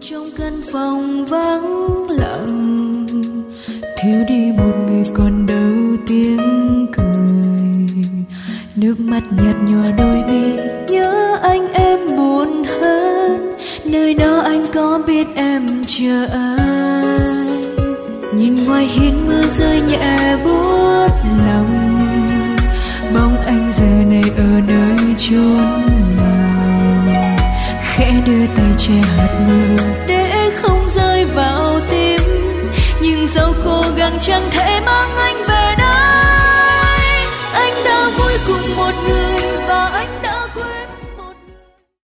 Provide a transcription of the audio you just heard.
trong căn phòng vắng lặng, thiếu đi một người còn đâu tiếng cười. Nước mắt nhạt nhòa đôi mi, nhớ anh em buồn hơn. Nơi đó anh có biết em chờ ai? Nhìn ngoài hiên mưa rơi nhẹ buốt lòng, bóng anh giờ này ở nơi chốn nào? Khẽ đưa tay che hạt mưa để không rơi vào tim, nhưng dẫu cố gắng chẳng thể mãi.